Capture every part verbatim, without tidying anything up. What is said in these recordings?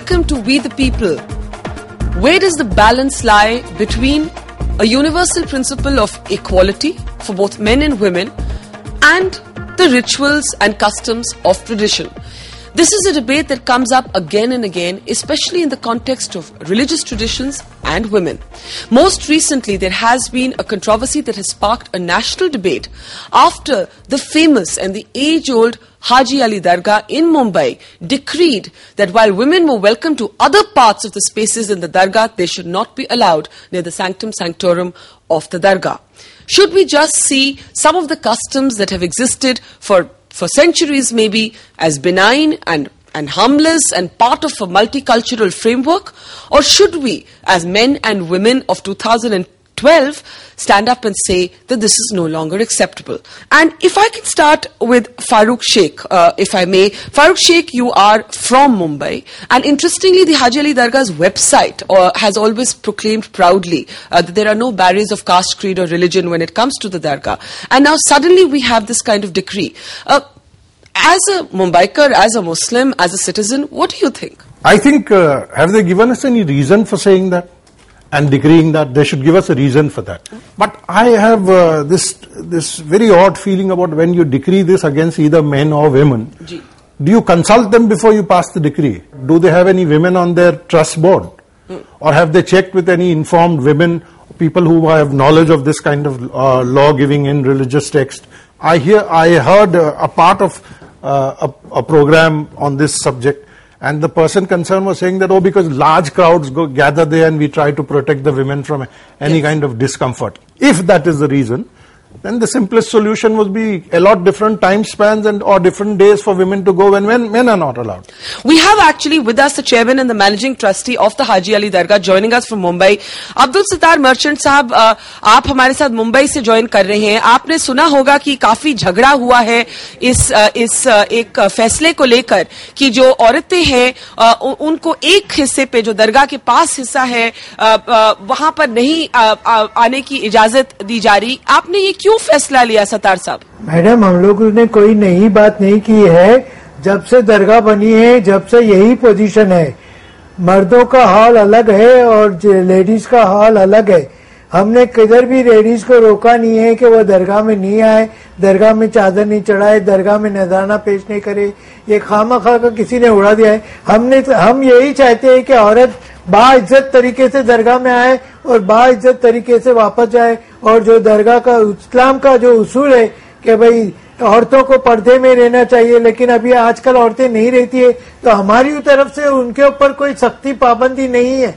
welcome to We the People. Where does the balance lie between a universal principle of equality for both men and women and the rituals and customs of tradition? This is a debate that comes up again and again, especially in the context of religious traditions and women. Most recently, there has been a controversy that has sparked a national debate after the famous and the age-old Haji Ali Dargah in Mumbai decreed that while women were welcome to other parts of the spaces in the Dargah, they should not be allowed near the sanctum sanctorum of the Dargah. Should we just see some of the customs that have existed for for centuries maybe as benign and, and harmless and part of a multicultural framework? Or should we, as men and women of two thousand twelve, stand up and say that this is no longer acceptable? And if I can start with Farooq Sheikh, uh, if I may. Farooq Sheikh, you are from Mumbai, and interestingly, the Haji Ali Dargah's website uh, has always proclaimed proudly uh, that there are no barriers of caste, creed or religion when it comes to the Dargah. And now suddenly we have this kind of decree. Uh, as a Mumbaiker, as a Muslim, as a citizen, what do you think? I think, uh, have they given us any reason for saying that and decreeing that? They should give us a reason for that. But I have uh, this this very odd feeling about when you decree this against either men or women. Gee. Do you consult them before you pass the decree? Do they have any women on their trust board? Mm. Or have they checked with any informed women, people who have knowledge of this kind of uh, law giving in religious text? I hear, I heard uh, a part of uh, a, a program on this subject, and the person concerned was saying that, oh, because large crowds go gather there and we try to protect the women from any yes. kind of discomfort. If that is the reason, then the simplest solution would be allot different time spans and or different days for women to go when men, men are not allowed. We have actually with us the chairman and the managing trustee of the Haji Ali Dargah joining us from Mumbai. Abdul Sattar Merchant साहब, आप हमारे साथ मुंबई से join कर रहे हैं. आपने सुना होगा कि काफी झगड़ा हुआ है इस इस एक फैसले को लेकर कि जो औरतें हैं उनको एक हिस्से पे जो दरगाह के पास हिस्सा है वहां पर नहीं आने की इजाजत दी जा रही. आपने ये क्यों फैसला लिया सतार साहब? मैडम, हम लोगों ने कोई नई बात नहीं की है. जब से दरगाह बनी है, जब से यही पोजीशन है. मर्दों का हाल अलग है और लेडीज का हाल अलग है. हमने किधर भी लेडीज को रोका नहीं है कि वो दरगाह में नहीं आए, दरगाह में चादर नहीं चढ़ाए, दरगाह में नजराना पेश नहीं करे. ये खामखा का किसी ने उड़ा दिया है. हमने हम यही चाहते हैं कि औरत बाइज्जत तरीके से दरगाह में आए और बाइज्जत तरीके से वापस जाए. और जो दरगाह का इस्लाम का जो उसूल है कि भाई औरतों को पर्दे में रहना चाहिए, लेकिन अभी आजकल औरतें नहीं रहती है, तो हमारी तरफ से उनके ऊपर कोई सख्ती पाबंदी नहीं है.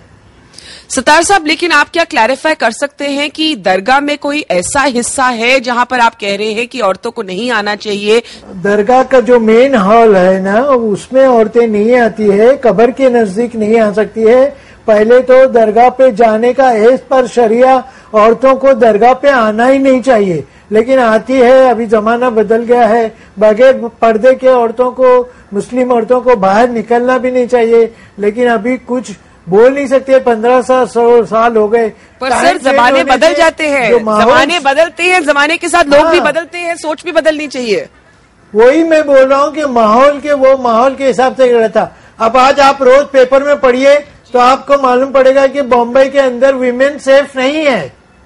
सतार साहब, लेकिन आप क्या क्लैरिफाई कर सकते हैं कि दरगाह में कोई ऐसा हिस्सा है जहां पर आप कह रहे हैं कि औरतों को नहीं आना चाहिए? दरगाह का जो मेन हॉल है ना, उसमें औरतें नहीं आती है, कब्र के नजदीक नहीं आ सकती है. पहले तो दरगाह पे जाने का एज पर शरिया औरतों को दरगाह पे आना ही नहीं चाहिए, लेकिन आती है. अभी जमाना बदल गया है. बगैर पर्दे के औरतों को, मुस्लिम औरतों को बाहर निकलना भी नहीं चाहिए, लेकिन अभी कुछ बोल नहीं सकते. पंद्रह साल सौ साल हो गए. पर सर, जमाने बदल जाते हैं, जमाने बदलते हैं, जमाने के साथ लोग भी बदलते हैं, सोच भी बदलनी चाहिए. वही मैं बोल रहा हूँ कि माहौल के वो माहौल के हिसाब से रहता. अब आज आप रोज पेपर में पढ़िए तो आपको मालूम पड़ेगा कि बॉम्बे के अंदर वीमेन सेफ नहीं है.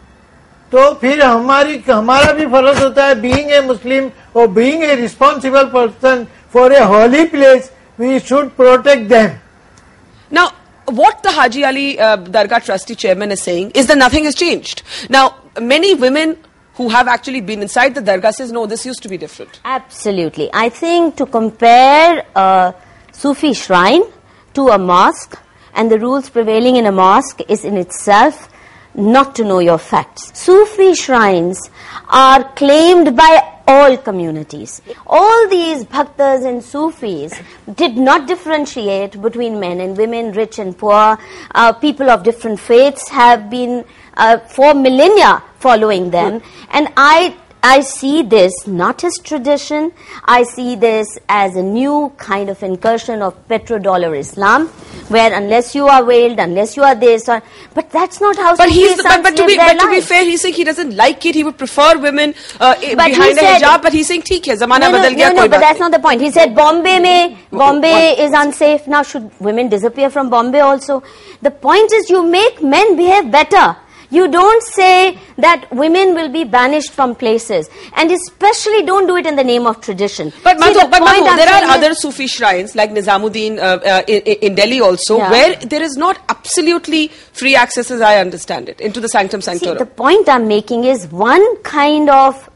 तो फिर हमारी हमारा भी फर्ज होता है, बीइंग ए मुस्लिम और being a responsible person for a holy place, we should protect them. Now what the Haji Ali uh, Dargah trustee chairman is saying is that nothing has changed. Now, many women who have actually been inside the Dargah says, no, this used to be different. Absolutely. I think to compare a Sufi shrine to a mosque and the rules prevailing in a mosque is in itself not to know your facts. Sufi shrines are claimed by all communities. All these bhaktas and Sufis did not differentiate between men and women, rich and poor. Uh, people of different faiths have been uh, for millennia following them. And I I see this not as tradition. I see this as a new kind of incursion of petrodollar Islam, where unless you are veiled, unless you are this, or but that's not how. But he's but, but to be but to be fair, he's saying he doesn't like it. He would prefer women uh, behind a hijab. But he's saying, "ठीक है, ज़माना no, no, बदल गया, no, no, कोई but बात that's नहीं." not the point. He said Bombay में Bombay is unsafe. Now should women disappear from Bombay also? The point is, you make men behave better. You don't say that women will be banished from places, and especially don't do it in the name of tradition. But, See, Madhu, the but point Madhu, I'm there are saying other is- Sufi shrines like Nizamuddin uh, uh, in, in Delhi also, Yeah. where there is not absolutely free access, as I understand it, into the sanctum See, sanctorum. the point I'm making is one kind of,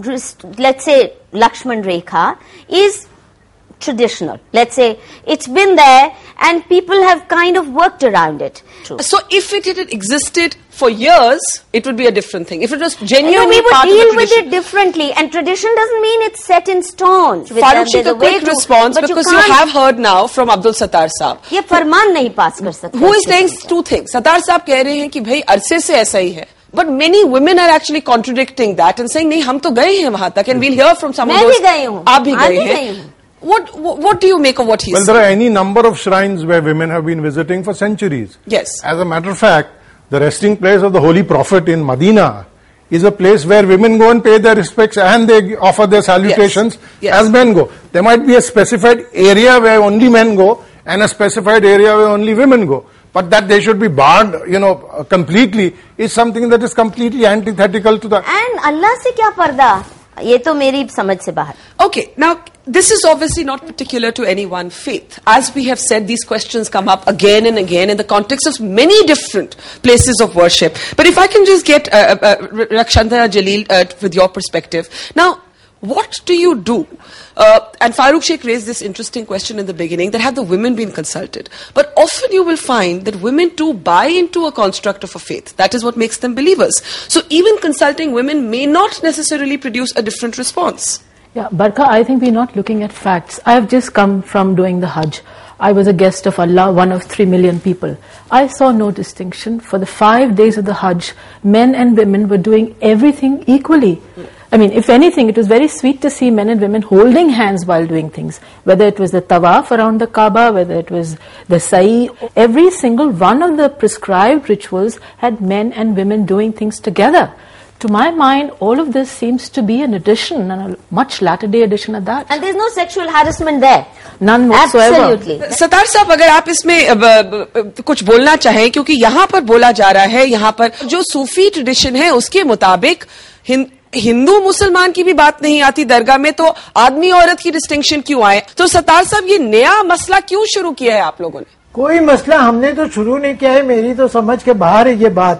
let's say, Lakshman Rekha is traditional. Let's say it's been there and people have kind of worked around it. True. So if it had existed for years, it would be a different thing. If it was And then genuinely we would part of the deal with tradition. it differently, and tradition doesn't mean it's set in stone. With them, Farooq Sheikh, there's a way quick to- response, but because you, can't- have heard now from Abdul Sattar Saab, ये फरमान नहीं पास कर सकते. who is saying two things. Sattar Saab कह रहे हैं कि भाई अरसे से ऐसा ही है. But many women are actually contradicting that and saying, नहीं, हम तो गए हैं वहां तक, and we'll hear from some of मैं those. भी गई हूँ. आप भी आज गए भी हैं. गई हूँ. What, what what do you make of what he Well, is there saying? are any number of shrines where women have been visiting for centuries. Yes. As a matter of fact, the resting place of the Holy Prophet in Medina is a place where women go and pay their respects and they offer their salutations Yes. as men go. There might be a specified area where only men go and a specified area where only women go. But that they should be barred, you know, uh, completely is something that is completely antithetical to that. And अल्लाह से क्या पर्दा? ये तो मेरी समझ से बाहर. Okay, now this is obviously not particular to any one faith. As we have said, these questions come up again and again in the context of many different places of worship. But if I can just get uh, uh, Rakshantha Jalil uh, with your perspective. Now, what do you do? Uh, and Farooq Sheikh raised this interesting question in the beginning, that have the women been consulted? But often you will find that women too buy into a construct of a faith. That is what makes them believers. So even consulting women may not necessarily produce a different response. Yeah, Barkha, I think we're not looking at facts. I have just come from doing the Hajj. I was a guest of Allah, one of three million people. I saw no distinction. For the five days of the Hajj, men and women were doing everything equally. I mean, if anything, it was very sweet to see men and women holding hands while doing things. Whether it was the tawaf around the Kaaba, whether it was the sa'i, every single one of the prescribed rituals had men and women doing things together. To my mind, all of this seems to be an addition, and a much latter day addition at that. And there's no sexual harassment there. None whatsoever. Absolutely. Sattar साहब, अगर आप इसमें अब, अब, कुछ बोलना चाहें, क्योंकि यहाँ पर बोला जा रहा है, यहाँ पर जो सूफी ट्रेडिशन है उसके मुताबिक हिं, हिंदू मुसलमान की भी बात नहीं आती दरगाह में, तो आदमी औरत की डिस्टिंक्शन क्यों आए? तो सतार साहब, ये नया मसला क्यों शुरू किया है आप लोगों ने? कोई मसला हमने तो शुरू नहीं किया है, मेरी तो समझ के बाहर है ये बात.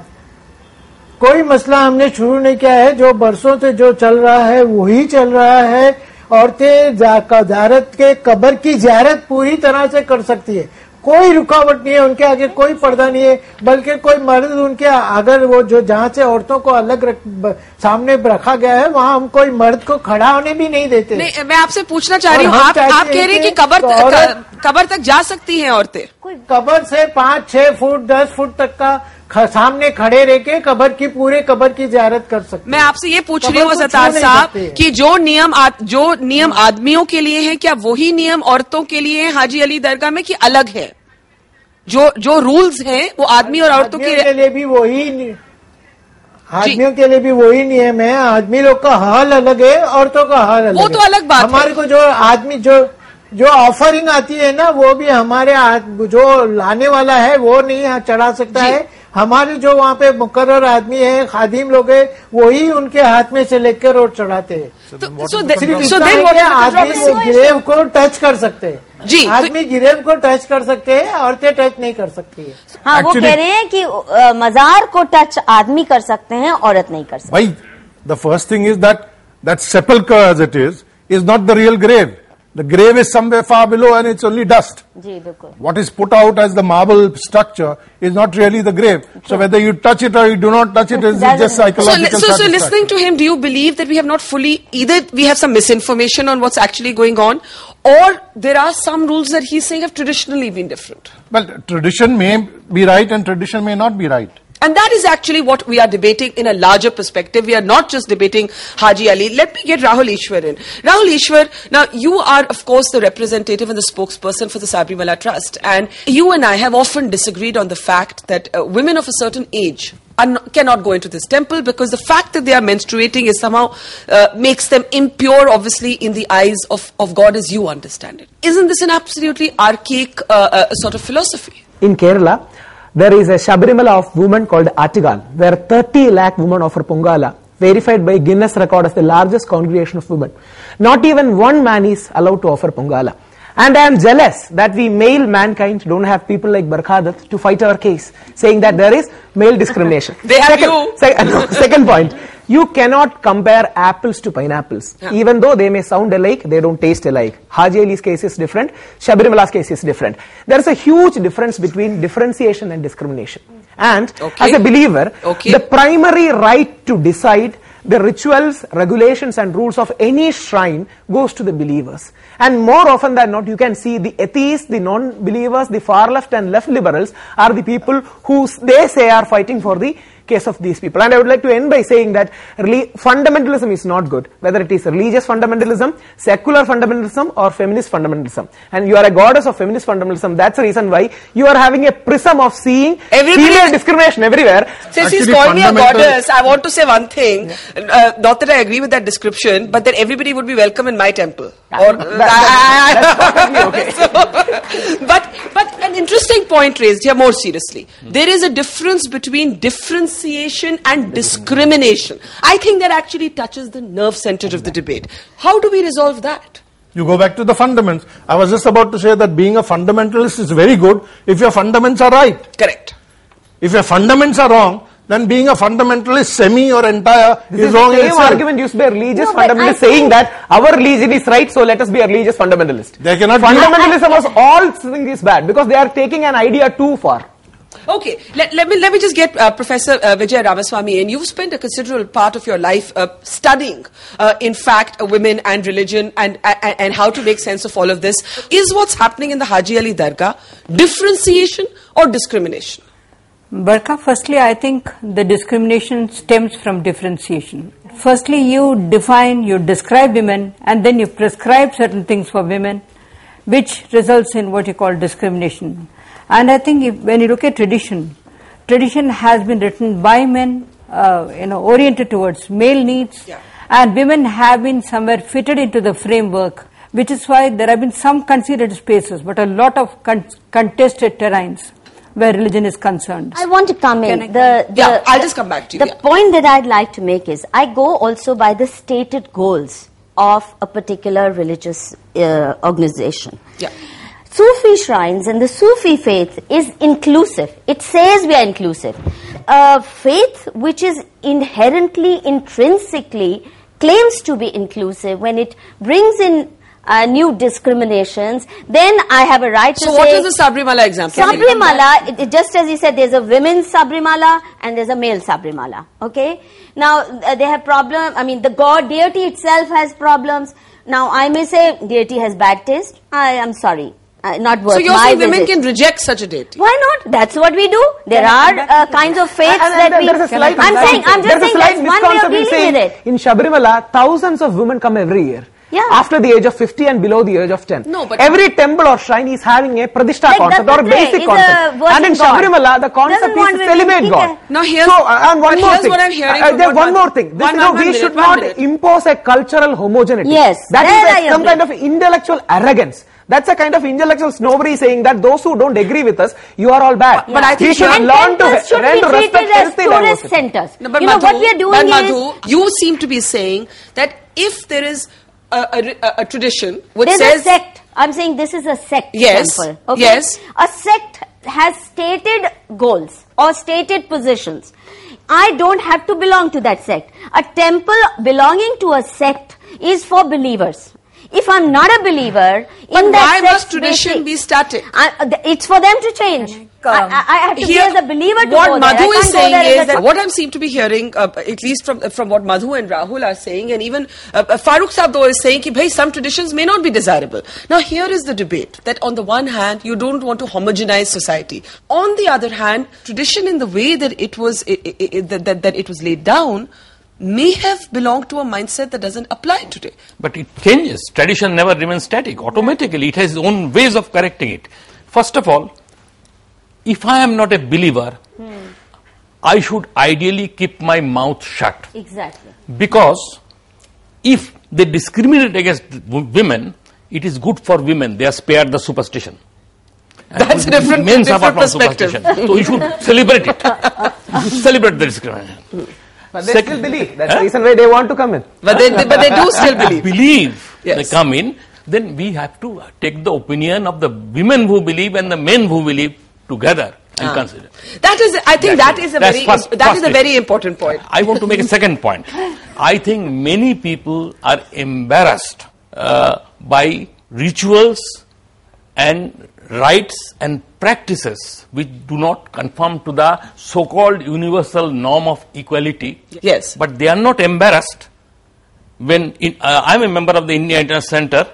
कोई मसला हमने शुरू नहीं किया है. जो बरसों से जो चल रहा है वही चल रहा है. औरतें ज़ियारत के कब्र की ज़ियारत पूरी तरह से कर सकती है. कोई रुकावट नहीं है, उनके आगे कोई पर्दा नहीं है, बल्कि कोई मर्द उनके अगर वो जो जहाँ से औरतों को अलग रख, सामने रखा गया है वहाँ हम कोई मर्द को खड़ा होने भी नहीं देते. नहीं, मैं आपसे पूछना चाह रही हूँ, और हम आप, चाहते आप कह हैं रहे हैं कि कि कब्र औरत- कब्र तक जा सकती हैं औरतें. कब्र से पाँच छह फुट दस फुट तक का ख, सामने खड़े रह के कब्र की पूरे कब्र की ज़ियारत कर सकते. मैं आपसे ये पूछ रही कब्र हूँ को सतार छू नहीं साहब सकते. कि जो नियम आ, जो नियम आदमियों के लिए है, क्या वही नियम औरतों के लिए है हाजी अली दरगाह में, कि अलग है? जो जो रूल्स हैं वो आदमी और औरतों आदमियों के के लिए भी वही आदमियों के लिए भी वही नियम है. आदमी लोग का हाल अलग है, औरतों का हाल अलग है. वो तो अलग बात है. हमारे को जो आदमी जो जो ऑफरिंग आती है ना, वो भी हमारे जो लाने वाला है वो नहीं चढ़ा सकता है. हमारे जो वहाँ पे मुकर्रर आदमी है, खादिम लोग है, वही उनके हाथ में से लेकर और चढ़ाते हैं. तो सो सिर्फ सो इतना है कि आदमी गिरेव को टच कर सकते हैं. जी, आदमी गिरेव को टच कर सकते हैं, औरतें टच नहीं कर सकती है. हाँ, वो कह रहे हैं कि अ, मजार को टच आदमी कर सकते हैं, औरत नहीं कर सकती. Why? The first thing is that that sepulchre, as it is, is not the real grave. The grave is somewhere far below and it's only dust. जी बिल्कुल. What is put out as the marble structure is not really the grave. So whether you touch it or you do not touch it is Doesn't- just So, psychological so, so satisfaction. listening to him, do you believe that we have not fully, either we have some misinformation on what's actually going on, or there are some rules that he's saying have traditionally been different? Well, tradition may be right and tradition may not be right. And that is actually what we are debating in a larger perspective. We are not just debating Haji Ali. Let me get Rahul Ishwar in. Rahul Ishwar, now you are of course the representative and the spokesperson for the Sabarimala Trust, and you and I have often disagreed on the fact that uh, women of a certain age are not, cannot go into this temple because the fact that they are menstruating is somehow uh, makes them impure, obviously, in the eyes of, of God as you understand it. Isn't this an absolutely archaic uh, uh, sort of philosophy? In Kerala, there is a Sabarimala of women called Attigal, where thirty lakh women offer Pongala, verified by Guinness record as the largest congregation of women. Not even one man is allowed to offer Pongala. And I am jealous that we male mankind don't have people like Barkhadat to fight our case, saying that there is male discrimination. They have second, you. Se- no, second point, you cannot compare apples to pineapples. Yeah. Even though they may sound alike, they don't taste alike. Haji Ali's case is different, Sabarimala's case is different. There is a huge difference between differentiation and discrimination. And okay. as a believer, okay. the primary right to decide the rituals, regulations and rules of any shrine goes to the believers. And more often than not, you can see the atheists, the non-believers, the far left and left liberals are the people who they say are fighting for the case of these people. And I would like to end by saying that really fundamentalism is not good, whether it is religious fundamentalism, secular fundamentalism or feminist fundamentalism. And you are a goddess of feminist fundamentalism. That's the reason why you are having a prism of seeing Everybody female discrimination everywhere. Since he's called me a goddess, I want to say one thing. Yeah. Uh, not that I agree with that description, but that everybody would be welcome in my temple. Yeah, or that, that, that's okay. So, but, but an interesting point raised here more seriously. Hmm. There is a difference between difference and discrimination. I think that actually touches the nerve center of the debate. How do we resolve that? You go back to the fundamentals. I was just about to say that being a fundamentalist is very good if your fundamentals are right. Correct. If your fundamentals are wrong, then being a fundamentalist, semi or entire, this is, is wrong. The same argument used by a religious no, fundamentalist saying that our religion is right, so let us be a religious fundamentalist. They cannot Fundamentalism of all things is bad because they are taking an idea too far. Okay, let, let me let me just get uh, Professor uh, Vijay Ramaswamy in. You've spent a considerable part of your life uh, studying, uh, in fact, uh, women and religion and, uh, and how to make sense of all of this. Is what's happening in the Haji Ali Dargah differentiation or discrimination? Barka, firstly, I think the discrimination stems from differentiation. Firstly, you define, you describe women, and then you prescribe certain things for women, which results in what you call discrimination. And I think if, when you look at tradition, tradition has been written by men, uh, you know, oriented towards male needs, yeah. and women have been somewhere fitted into the framework, which is why there have been some conceded spaces, but a lot of con- contested terrains where religion is concerned. I want to come in. I, the, the, yeah, I'll just come back to you. The yeah. point that I'd like to make is, I go also by the stated goals of a particular religious uh, organization. Yeah. Sufi shrines and the Sufi faith is inclusive. It says we are inclusive. A faith which is inherently, intrinsically claims to be inclusive, when it brings in uh, new discriminations, then I have a right to so say... So what is the Sabarimala example? Sabarimala, it, it, just as you said, there's a women's Sabarimala and there's a male Sabarimala. Okay? Now, uh, they have problem. I mean, the god, deity itself has problems. Now, I may say deity has bad taste. I am sorry. Uh, not worth so you're my saying women visit. can reject such a deity? Why not? That's what we do. There are uh, kinds of faiths and, and, that we... I'm saying, I'm just saying that's one way of dealing with it. In Sabarimala, thousands of women come every year. Yeah. After the age of fifty and below the age of ten. No, but every temple or shrine is having a pradishta like concept or a basic concept. And in Sabarimala, the concept is to celebrate God. Now here's, so, uh, and one but more here's thing. what I'm hearing. Uh, there, one one, more thing. This, one, you know, one, we one should minute, not minute. impose a cultural homogeneity. Yes, that, that is a, some agree. kind of intellectual arrogance. That's a kind of intellectual snobbery saying that those who don't agree with us, you are all bad. Yeah. But I think we should and learn to, should learn be to respect treated as healthy tourist diversity. centers. No, but you Madhu, know what we are doing but is... Madhu, you seem to be saying that if there is a, a, a, a tradition which There's says... a sect. I'm saying this is a sect. Yes, temple, okay? yes. A sect has stated goals or stated positions. I don't have to belong to that sect. A temple belonging to a sect is for believers. If I'm not a believer, But in that why sex must tradition basic- be static? I, uh, th- it's for them to change. I, I, I have to Here, be as a believer to what go Madhu there. I is can't go saying there as is a that what I seem to be hearing, uh, at least from from what Madhu and Rahul are saying, and even uh, uh, Farooq Saab though is saying, ki, bhai, some traditions may not be desirable. Now here is the debate that on the one hand you don't want to homogenize society. On the other hand, tradition in the way that it was i i i that, that, that it was laid down may have belonged to a mindset that doesn't apply today. But it changes. Tradition never remains static. Automatically, it has its own ways of correcting it. First of all, if I am not a believer, hmm. I should ideally keep my mouth shut. Exactly. Because if they discriminate against women, it is good for women. They are spared the superstition. And That's a different, men different suffer from perspective. superstition. So we should celebrate it. We should celebrate the discrimination. But they Second, still believe. That's huh? the reason why they want to come in. But they, they, but they do still believe. Believe yes. they come in. Then we have to take the opinion of the women who believe and the men who believe together and ah. consider. That is, I think that is a very, first, that first is a very important point. I want to make a second point. I think many people are embarrassed uh, by rituals and rites and practices which do not conform to the so-called universal norm of equality. Yes. But they are not embarrassed when in, uh, I am a member of the India International Center.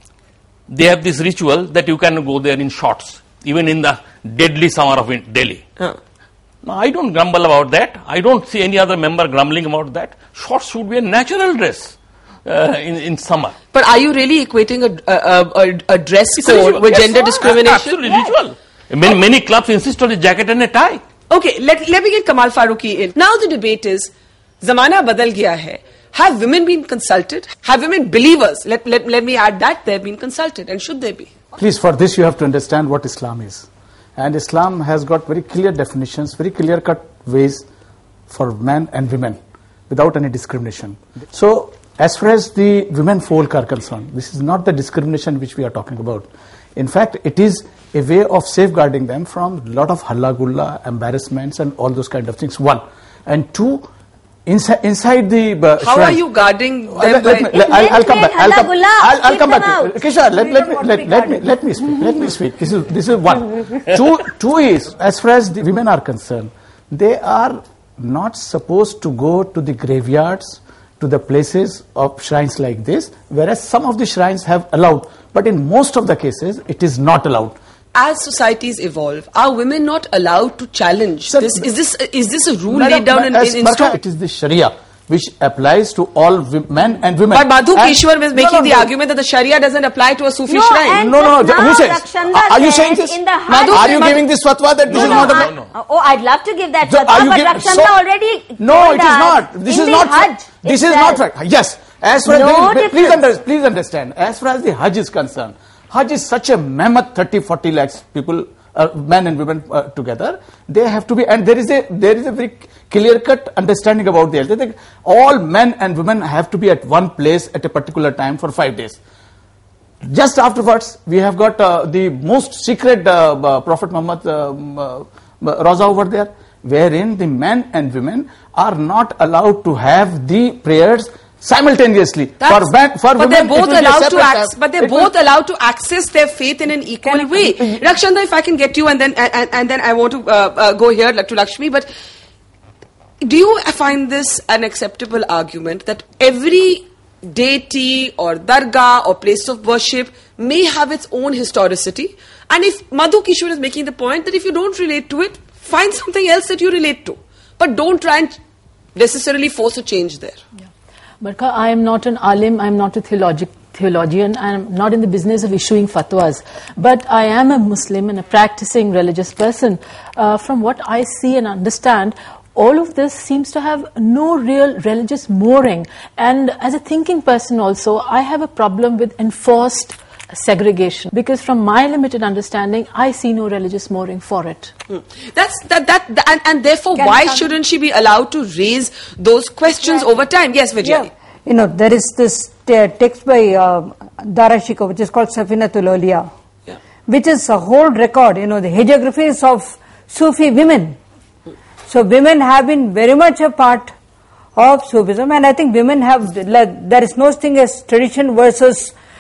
They have this ritual that you can go there in shorts, even in the deadly summer of Delhi. Huh. Now, I don't grumble about that. I don't see any other member grumbling about that. Shorts should be a natural dress uh, in, in summer. But are you really equating a, a, a, a dress it's code a with yes, gender discrimination? Absolutely yes. ritual. Many, many clubs insist on a jacket and a tie. Okay, let, let me get Kamal Farooqi in. Now the debate is, Zamana badal gaya hai. Have women been consulted? Have women believers? Let, let, let me add that they have been consulted, and should they be? Please, for this you have to understand what Islam is. And Islam has got very clear definitions, very clear-cut ways for men and women without any discrimination. So, as far as the women folk are concerned, this is not the discrimination which we are talking about. In fact, it is a way of safeguarding them from a lot of halla-gulla, embarrassments and all those kind of things, one. And two, Inside, inside the uh, how shrine. are you guarding them? Let, let me, let, I'll, I'll come back. I'll come, I'll, I'll come back. Kishore, let, let, me, let, let me let me speak. Let me speak. This is this is one. two, two is as far as the women are concerned, they are not supposed to go to the graveyards, to the places of shrines like this. Whereas some of the shrines have allowed, but in most of the cases, it is not allowed. As societies evolve, are women not allowed to challenge Sir, this? Is this is this a rule Madam, laid down in, in, in stone? It is the Sharia which applies to all men and women. But Madhu Keshwar was making no, no, the no. argument that the Sharia doesn't apply to a Sufi No, shrine. and No, no, no. now Who says? Rakshanda Are you says saying this? in the Madhu, Hajj- are you giving this fatwa that this No, is no, not I- a... no. Oh, I'd love to give that So fatwa, are you but giving- Rakshanda so- already No, told it is us not. This in is the not Hajj fact. This is itself. not fact. Yes. As far No as the, please, difference. under, please understand, as far as the Hajj is concerned, Hajj is such a mammoth thirty, forty lakhs people, uh, men and women uh, together. They have to be, and there is a there is a very clear-cut understanding about the health. All men and women have to be at one place at a particular time for five days. Just afterwards, we have got uh, the most secret uh, uh, Prophet Muhammad um, uh, Raza over there, wherein the men and women are not allowed to have the prayers simultaneously. That's, for men, for but women, they're both it will be a allowed to separate access. time. But they're It both will- allowed to access their faith in an equal way. Rakshanda, if I can get you, and then and, and then I want to uh, uh, go here to Lakshmi. But do you find this an acceptable argument that every deity or dargah or place of worship may have its own historicity? And if Madhu Kishore is making the point that if you don't relate to it, find something else that you relate to, but don't try and necessarily force a change there. Yeah. Barka, I am not an alim, I am not a theologic, theologian, I am not in the business of issuing fatwas, but I am a Muslim and a practicing religious person. Uh, from what I see and understand, all of this seems to have no real religious mooring. And as a thinking person also, I have a problem with enforced segregation, because from my limited understanding, I see no religious mooring for it. Hmm. That's that that, that and, and therefore, Can why come- shouldn't she be allowed to raise those questions over time? Yes, Vijay. Yeah. You know, there is this te- text by uh, Dara Shikoh, which is called Safinatul Awliya, Yeah. which is a whole record, you know, the hagiographies of Sufi women. So women have been very much a part of Sufism, and I think women have, like, there is no thing as tradition versus,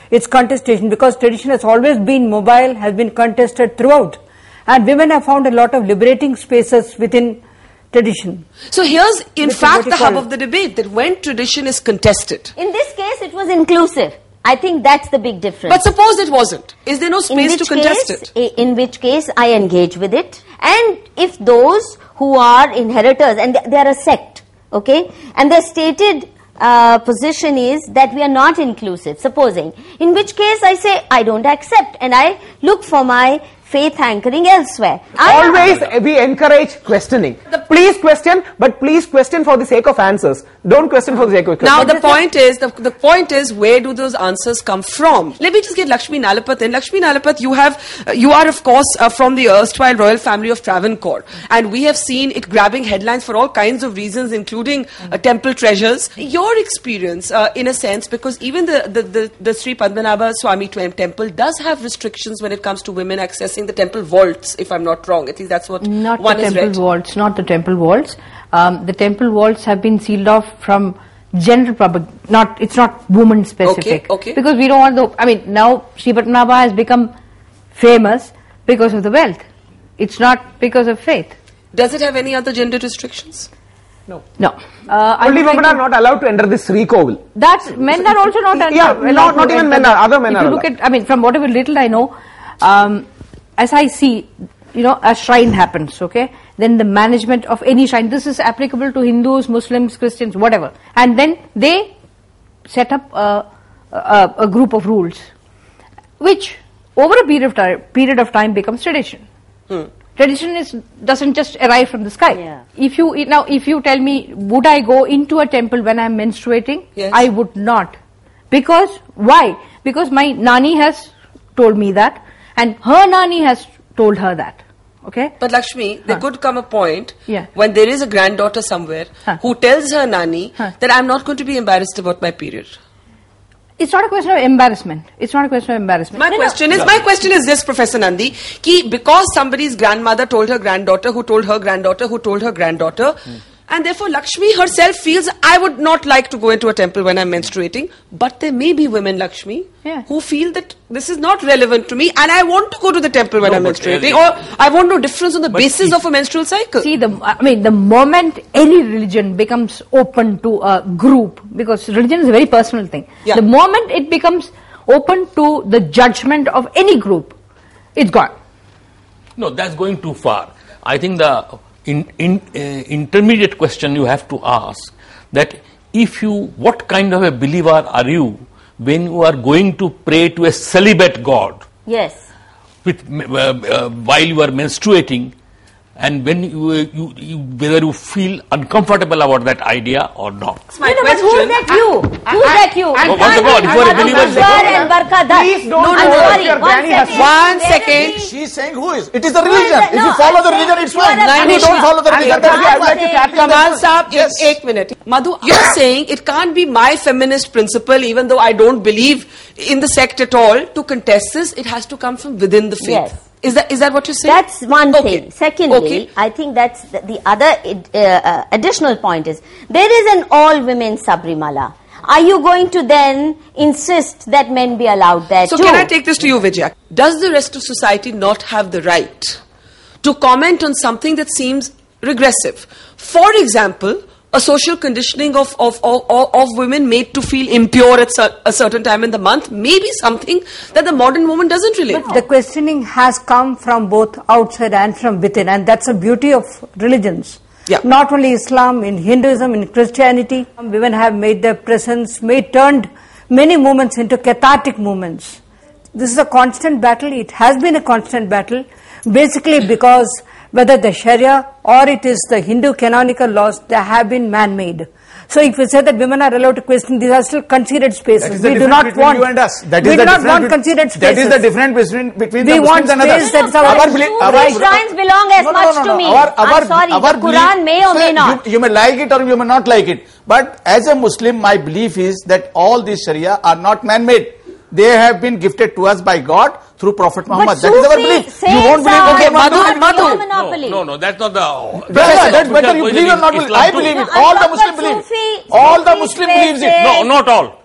its contestation, because tradition has always been mobile, has been contested throughout. And women have found a lot of liberating spaces within tradition. So here's in Which fact the hub call- of the debate, that when tradition is contested. In this case, it was inclusive. I think that's the big difference. But suppose it wasn't. Is there no in space which to contest case, it? i- In which case, I engage with it. And if those who are inheritors, and they are a sect, okay, and their stated uh, position is that we are not inclusive, supposing, in which case I say, I don't accept, and I look for my faith anchoring elsewhere. I- Always we encourage questioning. Please question, but please question for the sake of answers. Don't question for the sake of Now questions. the point is, the, the point is, where do those answers come from? Let me just get Lakshmi Nalapat in. Lakshmi Nalapat, you have, uh, you are of course uh, from the erstwhile royal family of Travancore, and we have seen it grabbing headlines for all kinds of reasons, including uh, temple treasures. Your experience, uh, in a sense, because even the the the, the Sri Padmanabha Swami Tem- temple does have restrictions when it comes to women accessing the temple vaults, if I'm not wrong. At least that's what Not one the has temple read. vaults, not the temple vaults. Um, the temple vaults have been sealed off from general public. Not, it's not woman specific. Okay, okay. Because we don't want the. I mean, now Sri Padmanabha has become famous because of the wealth. It's not because of faith. Does it have any other gender restrictions? No. Uh, I Only would like women to- are not allowed to enter this Sri Kovil. That's men are also not. Yeah, allowed not- to not even enter men the- are- other men if are you look allowed. at, I mean, from whatever little I know, um, as I see, you know, a shrine happens, okay? Then the management of any shrine, this is applicable to Hindus, Muslims, Christians, whatever. And then they set up a, a, a group of rules, which over a period of time, period of time becomes tradition. Tradition is doesn't just arrive from the sky. Yeah. If you now, if you tell me, would I go into a temple when I'm menstruating? Yes. I would not. Because why? Because my nani has told me that, and her nani has told her that. Okay. But Lakshmi, there Huh. could come a point Yeah. when there is a granddaughter somewhere Huh. who tells her nanny Huh. that I'm not going to be embarrassed about my period. It's not a question of embarrassment. It's not a question of embarrassment. My No, no. question is, my question is this, Professor Nandi, ki because somebody's grandmother told her granddaughter, who told her granddaughter, who told her granddaughter, and therefore Lakshmi herself feels, I would not like to go into a temple when I'm menstruating, but there may be women, Lakshmi, Yeah. who feel that this is not relevant to me, and I want to go to the temple when No, I'm but menstruating, really- or I want no difference on the But basis if- of a menstrual cycle. See, the I mean, the moment any religion becomes open to a group, because religion is a very personal thing. Yeah. The moment it becomes open to the judgment of any group, it's gone. No, that's going too far. I think the in, in, uh, intermediate question you have to ask that if you, what kind of a believer are you when you are going to pray to a celibate God Yes. with, uh, uh, while you are menstruating, and when you, uh, you, you whether you feel uncomfortable about that idea or not. My no, no, but question, who's that you? Who's that you? and- Oh, my God, if you are a believer, Akbar then- and Barkadar. Please don't No, go I'm over sorry. your One granny has- second. One Let second. me- She's saying who is? It is the Who is religion. that? If you No, follow I the say religion, it's you are fine. a If you don't Brahmin. follow the And religion, that then is- I'd like to saying- catch you on Kamal that. Saab, Yes. एक minute. Madhu, you're saying it can't be my feminist principle, even though I don't believe in the sect at all, to contest this. It has to come from within the faith. Yes. Is that is that what you're saying? That's one Okay. thing. Secondly, Okay. I think that's the, the other uh, uh, additional point is there is an all-women Sabrimala. Are you going to then insist that men be allowed there So too? can I take this to you, Vijaya? Does the rest of society not have the right to comment on something that seems regressive? For example, a social conditioning of, of, of, of women made to feel impure at cer- a certain time in the month may be something that the modern woman doesn't relate to. The questioning has come from both outside and from within, and that's the beauty of religions. Yeah. Not only Islam, in Hinduism, in Christianity, women have made their presence, made turned many movements into cathartic movements. This is a constant battle. It has been a constant battle, basically because whether the Sharia or it is the Hindu canonical laws, they have been man-made. So if we say that women are allowed to question, these are still conceded spaces. That is the We do difference not between want. you and us. That is we the do not difference want bet- conceded spaces. That is the difference between between We the want Muslims and others. space that's our- Our belief- Sufi our- shrines belong as No, no, much no, no, to no. me. Our- I'm our- sorry, our the belief- Quran may or may Sir, not. You, you may like it or you may not like it. But as a Muslim, my belief is that all these Sharia are not man-made. They have been gifted to us by God through Prophet Muhammad. That is our Sufi belief. You saints won't believe. are Okay, Madhu, not Madhu. your No, monopoly. no, no, that's not the. Brother, that's whether you believe or not believe. I believe it. No, All I'm the talking Muslim about believe. Sufi- All the Sufi Muslim believes it. spaces. No, not all.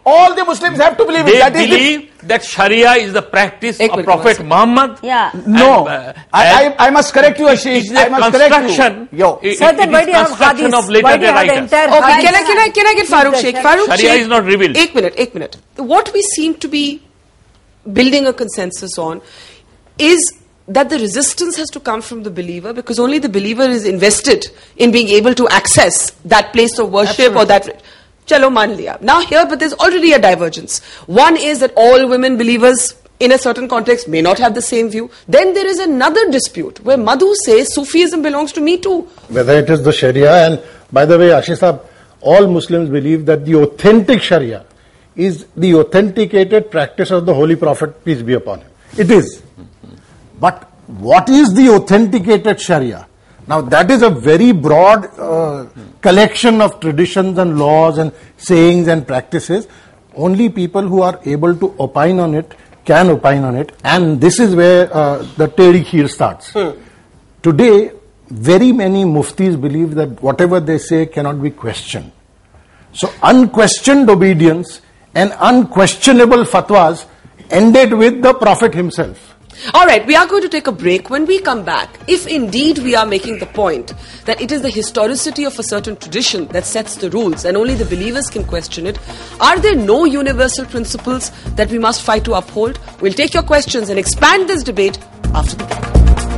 all the Muslims have to believe They it. That is believe the, that Sharia is the practice Ek of minute, Prophet one Muhammad. Yeah. no, And, uh, I, and I, I must correct you, Ashish. It's the I must correct construction. you. Yo. It, Sir, it then is why do you have construction hadith? of later Why do you have the writers. entire Okay, hadith? can I, can I, can I get Farooq Sheikh? Farooq Sharia Sheikh, is not revealed. Eight minute, eight minute. What we seem to be building a consensus on is that the resistance has to come from the believer, because only the believer is invested in being able to access that place of worship or that. Chalo maan liya. Now here, but there's already a divergence. One is that all women believers in a certain context may not have the same view. Then there is another dispute where Madhu says Sufism belongs to me too. Whether it is the Sharia, and by the way, Ashish Saab, all Muslims believe that the authentic Sharia is the authenticated practice of the Holy Prophet, peace be upon him. It is. But what is the authenticated Sharia? Now that is a very broad uh, collection of traditions and laws and sayings and practices. Only people who are able to opine on it can opine on it, and this is where uh, the Tedi Kheer starts. Hmm. Today, very many muftis believe that whatever they say cannot be questioned. So unquestioned obedience and unquestionable fatwas ended with the Prophet himself. All right, we are going to take a break. When we come back, if indeed we are making the point that it is the historicity of a certain tradition that sets the rules and only the believers can question it, are there no universal principles that we must fight to uphold? We'll take your questions and expand this debate after the break.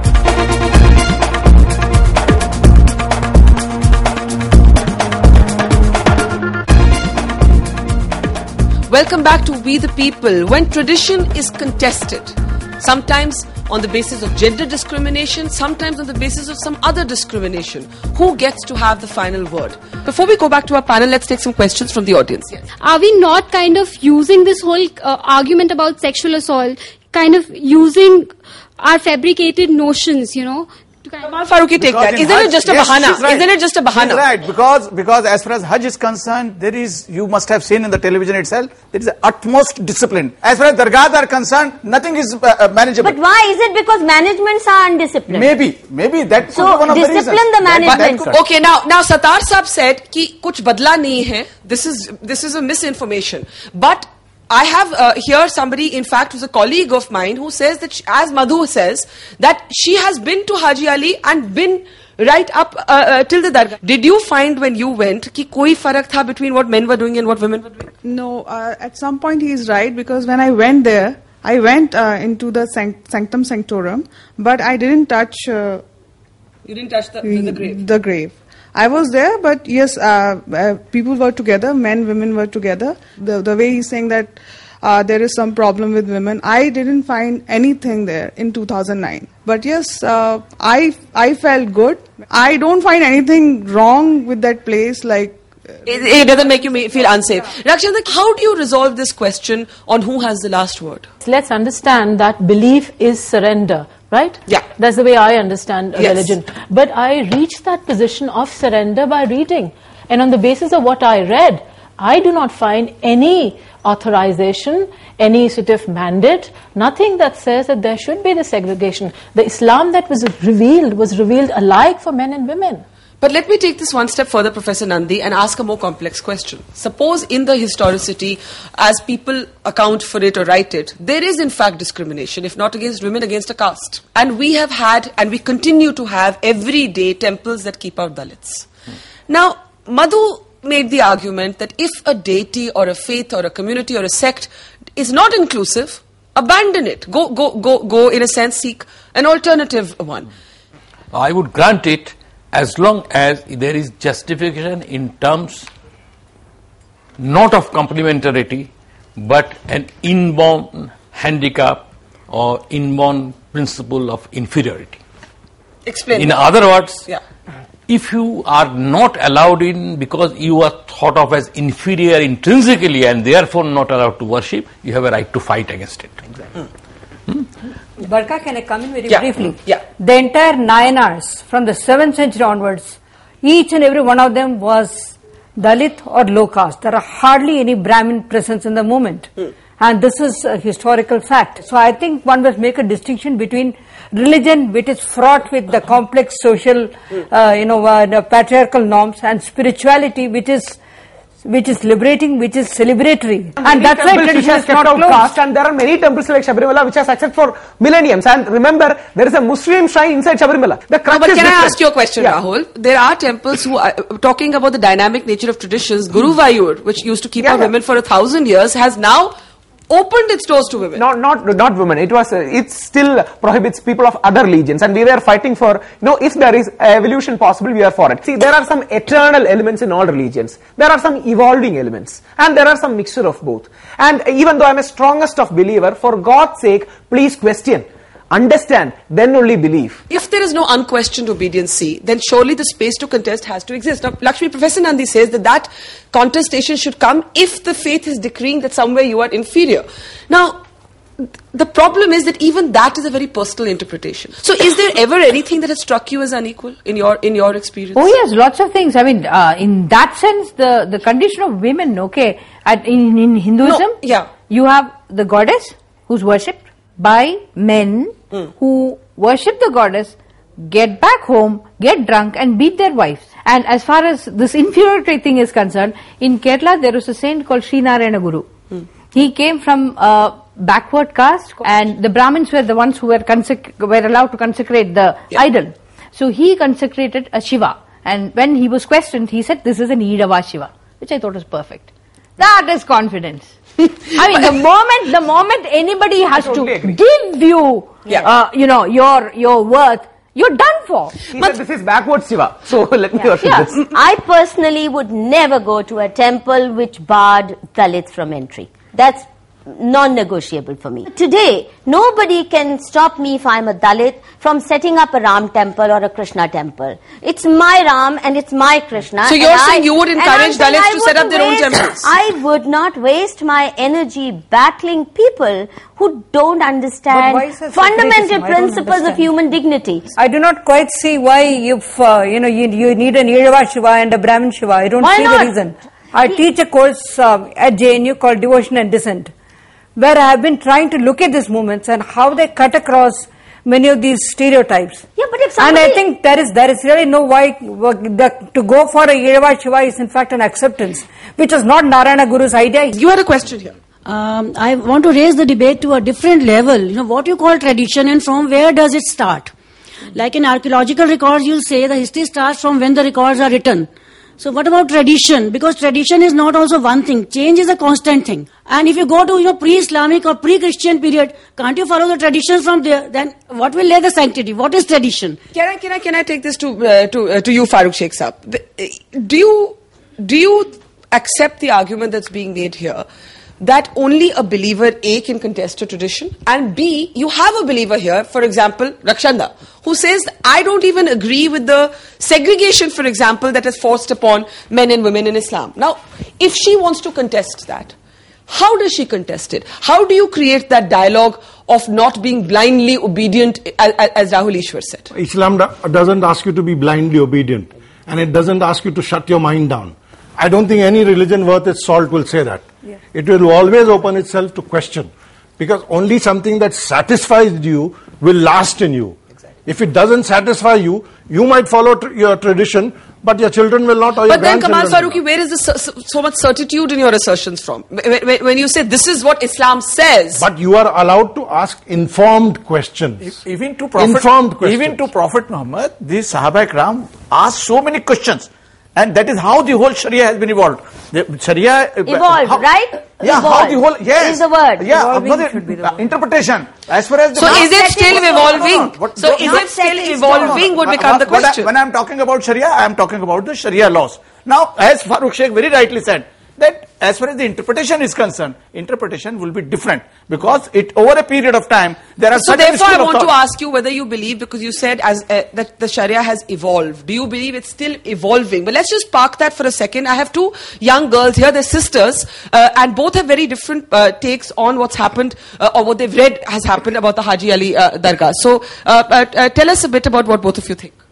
Welcome back to We the People. When tradition is contested, sometimes on the basis of gender discrimination, sometimes on the basis of some other discrimination, who gets to have the final word? Before we go back to our panel, let's take some questions from the audience. Yes. Are we not kind of using this whole uh, argument about sexual assault, kind of using our fabricated notions, you know? Kamal Farooqi, take that. Isn't Hajj, it just a yes, bahana? she's right. Isn't it just a bahana? She's right, because, because as far as Hajj is concerned, there is, you must have seen in the television itself, there is utmost discipline. As far as dargahs are concerned, nothing is uh, manageable. But why is it? Because managements are undisciplined. Maybe, maybe that could So, be one of the reasons. discipline the That- that management. could- Okay, now, now Sattar Saab said कि कुछ बदला नहीं है. This is, this is a misinformation. But I have uh, here somebody, in fact, who's a colleague of mine, who says that, she, as Madhu says, that she has been to Haji Ali and been right up uh, uh, till the dargah. Did you find when you went कि कोई फर्क था between what men were doing and what women were doing? No, uh, at some point he is right, because when I went there, I went uh, into the sanct- sanctum sanctorum, but I didn't touch uh, You didn't touch the, the grave. the grave. I was there, but yes, uh, uh, people were together, men, women were together. The, the way he's saying that uh, there is some problem with women, I didn't find anything there in two thousand nine. But yes, uh, I I felt good. I don't find anything wrong with that place, like It, it doesn't make you ma- feel unsafe. Rakshanda, how do you resolve this question on who has the last word? Let's understand that belief is surrender, right? Yeah. That's the way I understand a Yes. religion. But I reached that position of surrender by reading. And on the basis of what I read, I do not find any authorization, any sort of mandate, nothing that says that there should be the segregation. The Islam that was revealed was revealed alike for men and women. But let me take this one step further, Professor Nandi, and ask a more complex question. Suppose in the historicity, as people account for it or write it, there is in fact discrimination, if not against women, against a caste. And we have had, and we continue to have, everyday temples that keep out Dalits. Hmm. Now, Madhu made the argument that if a deity or a faith or a community or a sect is not inclusive, abandon it. Go, go, go, go, in a sense, seek an alternative one. I would grant it, as long as there is justification in terms not of complementarity, but an inborn handicap or inborn principle of inferiority. Explain. In that. other words, Yeah. if you are not allowed in because you are thought of as inferior intrinsically and therefore not allowed to worship, you have a right to fight against it. Exactly. Hmm? Barka, can I come in very Yeah. briefly? Yeah. The entire Nayanars from the seventh century onwards, each and every one of them was Dalit or low caste. There are hardly any Brahmin presence in the movement. Hmm. And this is a historical fact. So I think one must make a distinction between religion, which is fraught with the complex social, uh, you know, uh, the patriarchal norms, and spirituality, which is which is liberating, which is celebratory. And, and that's why tradition has kept out caste, and there are many temples like Shabarimala which has accepted for millenniums. And remember, there is a Muslim shrine inside Shabarimala. The crux no, but is can different. I ask you a question, yeah. Rahul? There are temples who are talking about the dynamic nature of traditions. Guruvayur, which used to keep yeah, out yeah. women for a thousand years, has now opened its doors to women. Not, not, not women. It was, uh, it still prohibits people of other religions, and we were fighting for, you know, if there is evolution possible, we are for it. See, there are some eternal elements in all religions. There are some evolving elements, and there are some mixture of both. And even though I am a strongest of believer, for God's sake, please question. Understand, then only believe. If there is no unquestioned obediency, then surely the space to contest has to exist. Now, Lakshmi, Professor Nandi says that that contestation should come if the faith is decreeing that somewhere you are inferior. Now, the problem is that even that is a very personal interpretation. So, is there ever anything that has struck you as unequal in your in your experience? Oh yes, lots of things. I mean, uh, in that sense, the the condition of women, okay, at, in in Hinduism, no, yeah. you have the goddess who's worshipped by men mm. who worship the goddess, get back home, get drunk and beat their wives. And as far as this inferiority thing is concerned, in Kerala there was a saint called Sri Narayana Guru. Mm. He came from a backward caste, and the Brahmins were the ones who were, consec- were allowed to consecrate the yeah. idol. So he consecrated a Shiva, and when he was questioned, he said, "This is an Irava Shiva," which I thought was perfect. That is confidence. I mean, the moment, the moment anybody has to agree. give you, yeah. uh, you know, your your worth, you're done for. He but said this is backwards Shiva. So let me yeah. worship yeah. this. I personally would never go to a temple which barred Dalits from entry. That's non-negotiable for me. Today, nobody can stop me if I'm a Dalit from setting up a Ram temple or a Krishna temple. It's my Ram and it's my Krishna. So you're saying I, you would encourage Dalits to set up their waste, own temples? I would not waste my energy battling people who don't understand fundamental principles of human dignity. I do not quite see why if, uh, you know, you, you need an Irava Shiva and a Brahmin Shiva. I don't why see not? the reason. I teach a course uh, at J N U called Devotion and Dissent, where I have been trying to look at these movements and how they cut across many of these stereotypes. Yeah, but if somebody... And I think there is there is really no why the, to go for a Irava Shiva is in fact an acceptance, which was not Narayana Guru's idea. You had a question here. Um, I want to raise the debate to a different level. You know, what you call tradition and from where does it start? Like in archaeological records, you'll say the history starts from when the records are written. So what about tradition? Because tradition is not also one thing. Change is a constant thing. And if you go to, you know, pre-Islamic or pre-Christian period, can't you follow the traditions from there? Then what will lay the sanctity? What is tradition? Can I, can I, can I take this to, uh, to, uh, to you, Farooq Sheikh Saab? Do you, do you accept the argument that's being made here that only a believer A can contest a tradition, and B, you have a believer here, for example, Rakshanda, who says, I don't even agree with the segregation, for example, that is forced upon men and women in Islam. Now, if she wants to contest that, how does she contest it? How do you create that dialogue of not being blindly obedient, as, as Rahul Ishwar said? Islam do- doesn't ask you to be blindly obedient, and it doesn't ask you to shut your mind down. I don't think any religion worth its salt will say that. Yeah. It will always open itself to question, because only something that satisfies you will last in you. Exactly. If it doesn't satisfy you, you might follow tr- your tradition, but your children will not, or but your then, grandchildren Kamal Farooqi, where is this so, so much certitude in your assertions from? When, when you say this is what Islam says. But you are allowed to ask informed questions. Even to Prophet, informed questions. Even to Prophet Muhammad, these Sahaba Ikram asked so many questions. And that is how the whole Sharia has been evolved. The Sharia evolved, how, right? Yeah, evolved. how the whole yes is the word. Yeah, the, should be the word. Interpretation. As far as the so is it still evolving? No, no, no. What, so no, is no, it still evolving? Would become the question. When I am talking about Sharia, I am talking about the Sharia laws. Now, as Farooq Sheikh very rightly said, that as far as the interpretation is concerned, interpretation will be different, because it over a period of time there are. So therefore, I want to ask you whether you believe, because you said as uh, that the Sharia has evolved. Do you believe it's still evolving? But let's just park that for a second. I have two young girls here. They're sisters, uh, and both have very different uh, takes on what's happened uh, or what they've read has happened about the Haji Ali uh, Dargah. So uh, uh, uh, tell us a bit about what both of you think.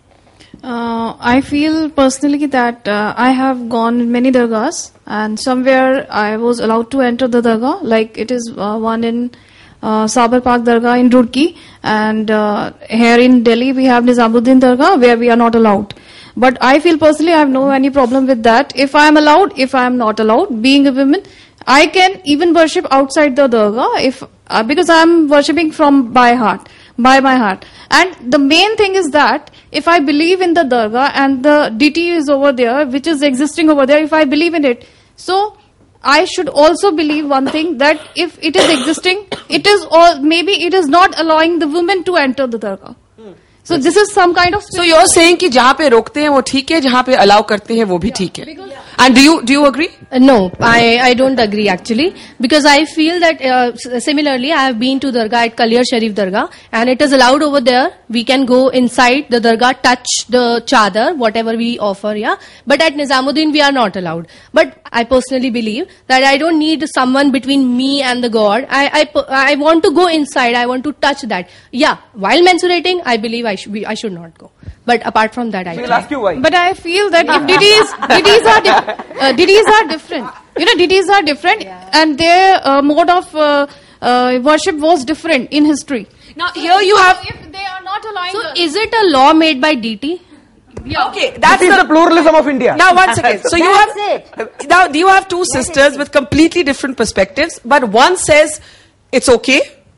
Uh, I feel personally that uh, I have gone in many dargahs, and somewhere I was allowed to enter the dargah, like it is uh, one in uh, Sabar Park Dargah in Roorkee, and uh, here in Delhi we have Nizamuddin Dargah where we are not allowed. But I feel personally I have no any problem with that. If I am allowed, if I am not allowed, being a woman, I can even worship outside the dargah if uh, because I am worshipping from by heart, by my heart. And the main thing is that if I believe in the dargah and the deity is over there, which is existing over there, if I believe in it, so I should also believe one thing, that if it is existing, it is all, maybe it is not allowing the women to enter the dargah. So this is some kind of. So you're saying कि जहाँ पे रोकते हैं वो ठीक है, जहाँ पे allow करते हैं वो भी ठीक है. And do you do you agree? Uh, no, I I don't agree actually, because I feel that uh, similarly I have been to Dargah at Kalir Sharif Dargah, and it is allowed over there. We can go inside the Dargah, touch the chadar, whatever we offer, yeah. But at Nizamuddin we are not allowed. But I personally believe that I don't need someone between me and the God. I I I want to go inside. I want to touch that. Yeah, while mensurating, I believe I should be, I should not go. But apart from that, I will ask you why. But I feel that if deities, deities are di- uh, deities are different. You know, deities are different, yeah. And their uh, mode of uh, uh, worship was different in history. Now here you have. If they are not allowing. So is it a law made by deity? Yeah. Okay, that's this is the pluralism of India. Now one second. So you have now you have two sisters with completely different perspectives, but one says it's okay.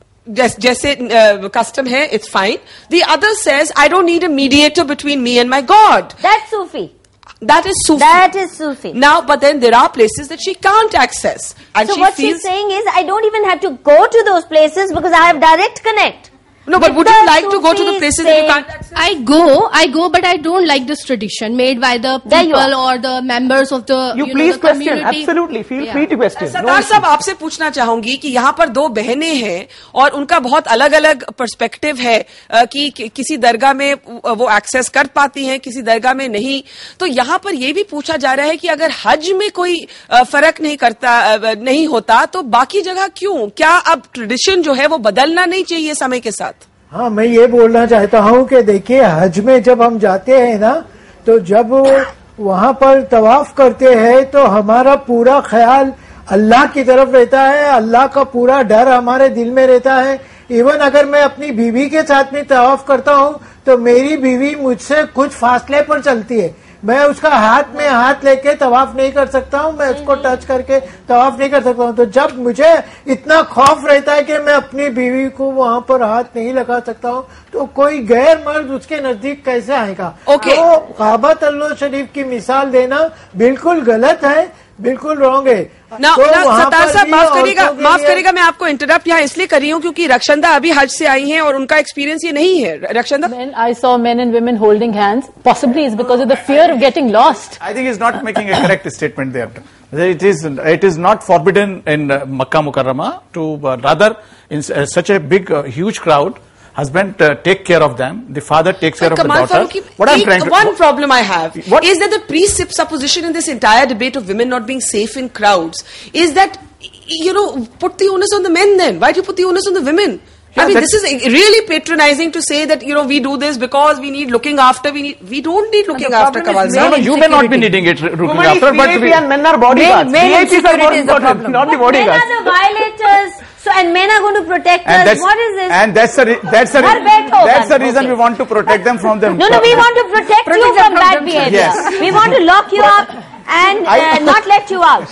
जैसे custom है, it's fine. The other says, I don't need a mediator between me and my God. That's Sufi. That is Sufi. That is Sufi. Now, but then there are places that she can't access. And so she what feels she's saying is, I don't even have to go to those places because I have direct connect. No, but would you like to go to the places that you can't access? I go, I go, but I don't like this tradition made by the people or the members of the you, you please know, the question. community. Absolutely, feel yeah. free to question. सरदार साहब आपसे पूछना चाहूंगी कि यहाँ पर दो बहनें हैं और उनका बहुत अलग अलग पर्सपेक्टिव है कि किसी दरगाह में वो एक्सेस कर पाती हैं, किसी दरगाह में नहीं. तो यहाँ पर ये भी पूछा जा रहा है कि अगर हज में कोई फर्क नहीं करता नहीं होता तो बाकी जगह क्यों? क्या अब ट्रेडिशन जो है वो बदलना नहीं चाहिए समय के साथ? हाँ, मैं ये बोलना चाहता हूँ कि देखिए, हज में जब हम जाते हैं ना, तो जब वहाँ पर तवाफ करते हैं तो हमारा पूरा ख्याल अल्लाह की तरफ रहता है, अल्लाह का पूरा डर हमारे दिल में रहता है. इवन अगर मैं अपनी बीवी के साथ में तवाफ करता हूँ तो मेरी बीवी मुझसे कुछ फासले पर चलती है. मैं उसका हाथ में हाथ लेके तवाफ नहीं कर सकता हूँ, मैं उसको टच करके तवाफ नहीं कर सकता हूँ. तो जब मुझे इतना खौफ रहता है कि मैं अपनी बीवी को वहाँ पर हाथ नहीं लगा सकता हूँ, तो कोई गैर मर्द उसके नजदीक कैसे आएगा? okay. तो काबतुल्लाह शरीफ की मिसाल देना बिल्कुल गलत है, बिल्कुल रॉन्ग है. ना, तो ना सतार साहब माफ करेगा माफ करेगा मैं आपको इंटरप्ट यहाँ इसलिए कर रही हूँ क्योंकि रक्षंदा अभी हज से आई हैं और उनका एक्सपीरियंस ये नहीं है. Rakshanda, I saw men and women holding hands. Possibly it's because of the fear of getting lost. I think he's not making a correct statement there. It is it is not forbidden in uh, Makkah Mukarramah to uh, rather in uh, such a big uh, huge crowd. Husband uh, take care of them. The father takes care of the daughter. Farooqi, what I'm trying to one problem I have what? is that the presupposition in this entire debate of women not being safe in crowds is that, you know, put the onus on the men then. Why do you put the onus on the women? Yeah, I mean, this is really patronizing to say that, you know, we do this because we need looking after. We need, we don't need looking after. Kawal. No, no, you may not be needing it looking Women after, but but we, and men are bodyguards. Men, men V I Ps are more is the important, problem. not the bodyguards. Men are the violators. So, and men are going to protect and us. What is this? And that's the re- that's the re- that's the reason okay. we want to protect them from them. No, no, we want to protect, protect you from bad behavior. Yes. We want to lock you up and uh, not let you out.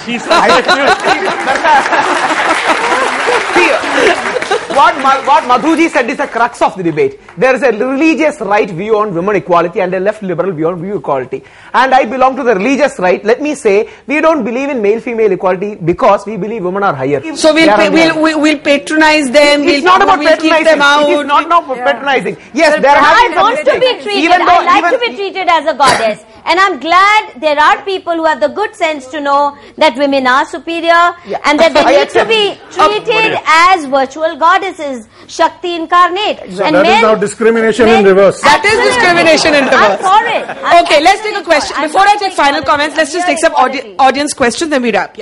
What, what Madhuji said is the crux of the debate. There is a religious right view on women equality and a left liberal view on view equality. And I belong to the religious right. Let me say, we don't believe in male-female equality because we believe women are higher. So we'll pa- we'll, we'll we'll patronize them. It's we'll, not about we'll patronizing. Keep them out. It is not now yeah. patronizing. Yes, but there have I been some want to be mistakes. treated. Even though, I like even to be treated as a goddess. And I'm glad there are people who have the good sense to know that women are superior yeah. and that they I need to be treated oh, as virtual goddesses, Shakti incarnate. So and that men, is now discrimination men, in reverse. That is discrimination in reverse. I'm for it. I'm okay, let's take a question. Before I take final comments, let's just take some audi- audience questions, then we wrap. Yeah.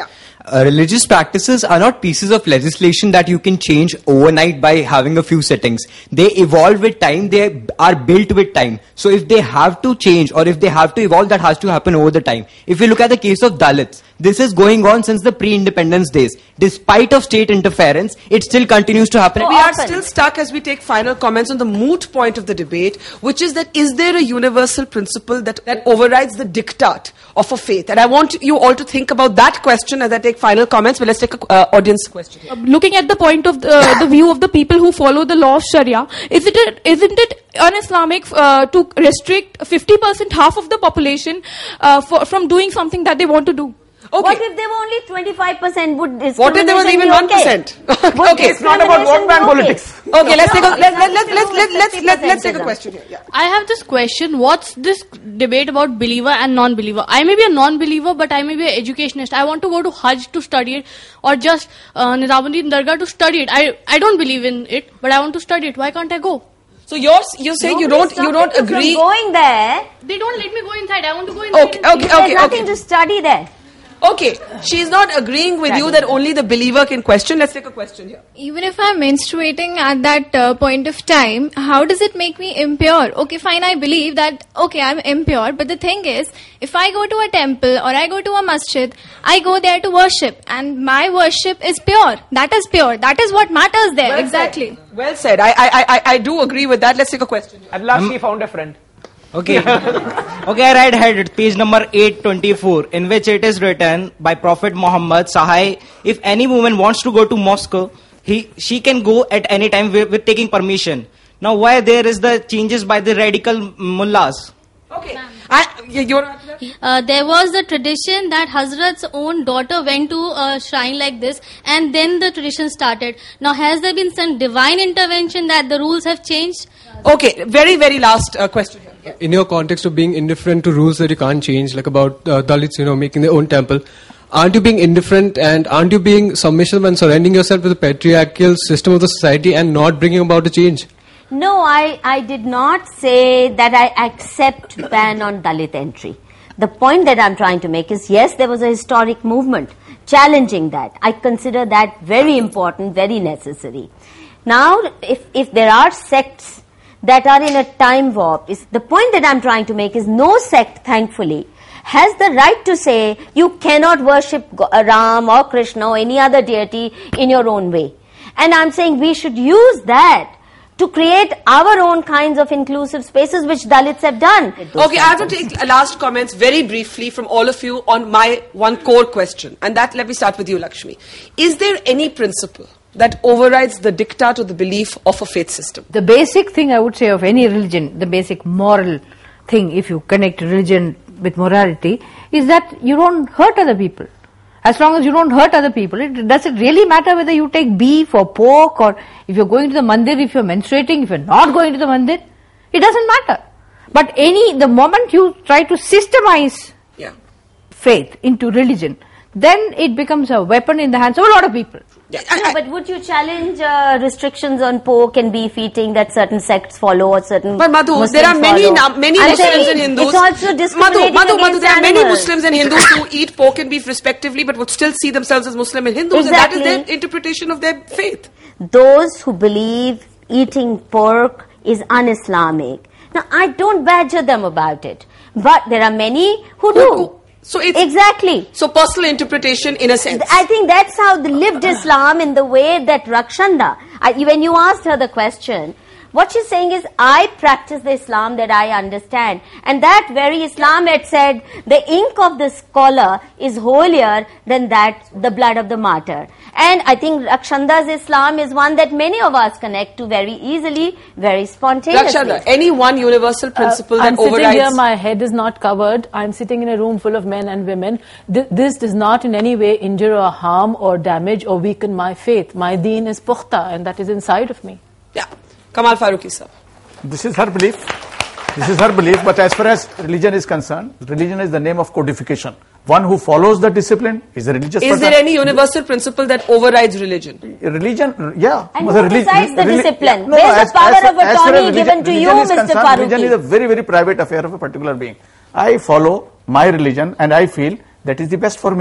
uh, religious practices are not pieces of legislation that you can change overnight by having a few settings. They evolve with time. They are built with time. So if they have to change or if they have to evolve, that has to happen over the time. If you look at the case of Dalits, this is going on since the pre-independence days. Despite of state interference, it still continues to happen. We are still stuck as we take final comments on the moot point of the debate, which is that is there a universal principle that, that overrides the diktat of a faith? And I want you all to think about that question as I take final comments. But let's take an uh, audience question. Uh, looking at the point of the, uh, the view of the people who follow the law of Sharia, isn't it, isn't it un-Islamic uh, to restrict fifty percent, half of the population, uh, for, from doing something that they want to do? Okay. What if they were only twenty-five percent? Would discrimination What if there was even one percent? Okay, okay, it's not about vote bank politics. Okay, let's take a let let let let let let's let let's take a question here. Yeah. I have this question. What's this debate about believer and non-believer? I may be a non-believer, but I may be an educationist. I want to go to Hajj to study it, or just uh, Nizamuddin Dargah to study it. I I don't believe in it, but I want to study it. Why can't I go? So you're you're saying you don't you don't agree? Going there, they don't let me go inside. I want to go inside. Okay, okay, okay. There's nothing to study there. Okay, she's not agreeing with you that only the believer can question. Let's take a question here. Even if I'm menstruating at that uh, point of time, how does it make me impure? Okay, fine, I believe that, okay, I'm impure, but the thing is, if I go to a temple or I go to a masjid, I go there to worship, and my worship is pure. That is pure. That is what matters there. Well exactly. Said. Well said. I, I, I, I do agree with that. Let's take a question. At last um, she found a friend. Okay. Okay, I read ahead page number eight twenty-four, in which it is written by Prophet Muhammad Sahai, if any woman wants to go to mosque, he she can go at any time with, with taking permission. Now, why there is the changes by the radical mullahs? Okay. I, you're uh, there was the tradition that Hazrat's own daughter went to a shrine like this, and then the tradition started. Now, has there been some divine intervention that the rules have changed? Okay, very, very last uh, question here. Yeah. In your context of being indifferent to rules that you can't change, like about uh, Dalits, you know, making their own temple, aren't you being indifferent and aren't you being submissive and surrendering yourself to the patriarchal system of the society and not bringing about a change? No, I, I did not say that I accept ban on Dalit entry. The point that I'm trying to make is, yes, there was a historic movement challenging that. I consider that very important, very necessary. Now, if, if there are sects that are in a time warp, is the point that I'm trying to make is no sect, thankfully, has the right to say you cannot worship Ram or Krishna or any other deity in your own way. And I'm saying we should use that to create our own kinds of inclusive spaces, which Dalits have done. Okay, I have to take last comments very briefly from all of you on my one core question. And that, let me start with you, Lakshmi. Is there any principle that overrides the diktat or the belief of a faith system? The basic thing I would say of any religion, the basic moral thing, if you connect religion with morality, is that you don't hurt other people. As long as you don't hurt other people, it does it really matter whether you take beef or pork, or if you're going to the mandir, if you're menstruating, if you're not going to the mandir, it doesn't matter. But any, the moment you try to systemize yeah. faith into religion, then it becomes a weapon in the hands of a lot of people. Yeah, I, I, but would you challenge uh, restrictions on pork and beef eating that certain sects follow or certain But Madhu, Muslims there are many follow? many I'm Muslims saying and Hindus. It's also discriminating Madhu, Madhu, Madhu, against there are many animals. Muslims and Hindus who eat pork and beef respectively, but would still see themselves as Muslim and Hindus, Exactly. and that is their interpretation of their faith. Those who believe eating pork is un-Islamic. Now, I don't badger them about it, but there are many who do. So it's exactly. So personal interpretation in a sense. I think that's how the lived Islam in the way that Rakshanda, I, when you asked her the question, what she's saying is, I practice the Islam that I understand. And that very Islam had said, the ink of the scholar is holier than that, the blood of the martyr. And I think Rakshanda's Islam is one that many of us connect to very easily, very spontaneously. Rakshanda, any one universal principle uh, that I'm sitting overrides... here, my head is not covered. I'm sitting in a room full of men and women. Th- this does not in any way injure or harm or damage or weaken my faith. My deen is pukhta, and that is inside of me. Yeah. Kamal Farooqi, sir. This is her belief. This is her belief. But as far as religion is concerned, religion is the name of codification. One who follows the discipline is a religious Is person. there any universal principle that overrides religion? Religion, yeah. And The who relig- decides the relig- discipline? yeah, no, Where's as- the power as- of as far as autonomy religion- given to you, religion is Mister concerned, Farooqi? Religion is a very, very private affair of a particular being. I follow my religion and I feel that is the best for me.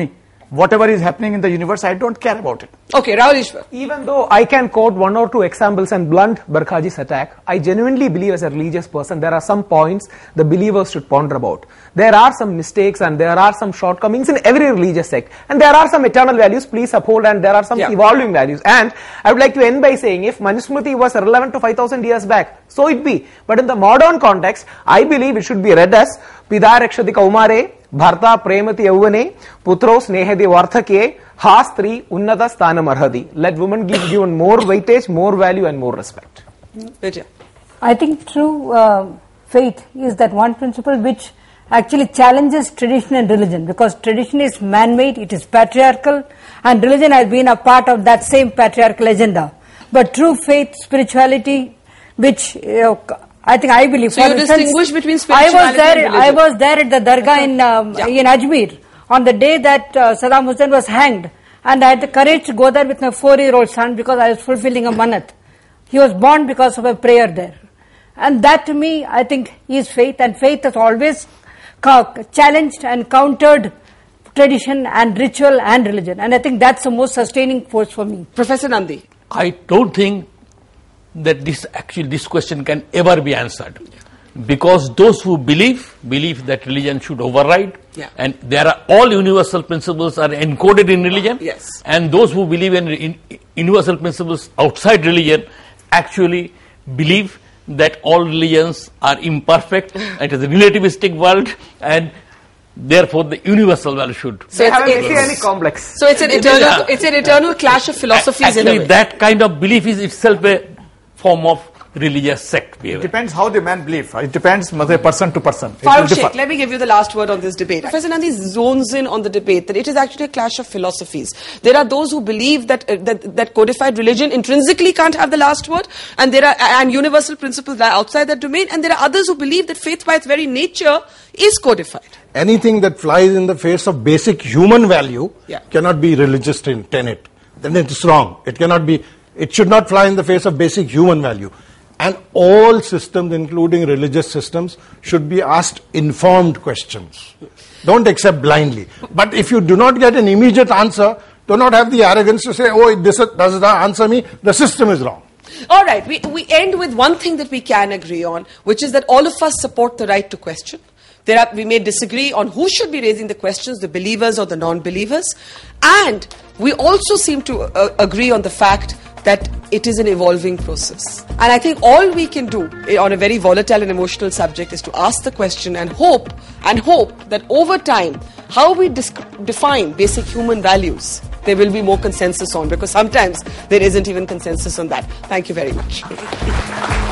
whatever is happening in the universe, I don't care about it. Okay, Rahul Ishwar. Even though I can quote one or two examples and blunt Barkhaji's attack, I genuinely believe as a religious person there are some points the believers should ponder about. There are some mistakes and there are some shortcomings in every religious sect. And there are some eternal values, please uphold, and there are some yeah. evolving values. And I would like to end by saying, if Manusmriti was relevant to five thousand years back, so it be. But in the modern context, I believe it should be read as Pida Rakshati Kaumare, Bharta Premati Yauvane, Putro Snehadi Varthake, Hastri Unnata Sthanam Arhadi. Let women give given more weightage, more value and more respect. Vidya. I think true uh, faith is that one principle which actually challenges tradition and religion, because tradition is man-made, it is patriarchal, and religion has been a part of that same patriarchal agenda. But true faith, spirituality, which uh, I think I believe. So you instance, distinguish between spirituality I was there, and religion. I was there at the Dargah in, um, yeah. in Ajmer on the day that uh, Saddam Hussein was hanged, and I had the courage to go there with my four-year-old son because I was fulfilling a manat. He was born because of a prayer there. And that to me, I think, is faith, and faith has always challenged and countered tradition and ritual and religion. And I think that's the most sustaining force for me. Professor Nandi. I don't think that this actually this question can ever be answered, because those who believe believe that religion should override, yeah. and there are all universal principles are encoded in religion, yes. and those who believe in, in universal principles outside religion actually believe that all religions are imperfect. It is a relativistic world, and therefore the universal value should. So they have a messianic complex. So it's an eternal, yeah. it's an eternal clash of philosophies. Actually, in a way. that kind of belief is itself a form of religious sect behavior. It depends how the man believes. It depends person to person. Farooq Sheikh, let me give you the last word on this debate. Professor Nandi zones in on the debate that it is actually a clash of philosophies. There are those who believe that uh, that, that codified religion intrinsically can't have the last word, and there are and universal principles lie outside that domain, and there are others who believe that faith by its very nature is codified. Anything that flies in the face of basic human value yeah. cannot be religious in tenet. Then it is wrong. It cannot be. It should not fly in the face of basic human value. And all systems, including religious systems, should be asked informed questions. Don't accept blindly. But if you do not get an immediate answer, do not have the arrogance to say, oh, this does not answer me, the system is wrong. All right, we, we end with one thing that we can agree on, which is that all of us support the right to question. There are, we may disagree on who should be raising the questions, the believers or the non-believers. And we also seem to uh, agree on the fact that it is an evolving process. And I think all we can do on a very volatile and emotional subject is to ask the question and hope, and hope that over time, how we disc- define basic human values, there will be more consensus on, because sometimes there isn't even consensus on that. Thank you very much.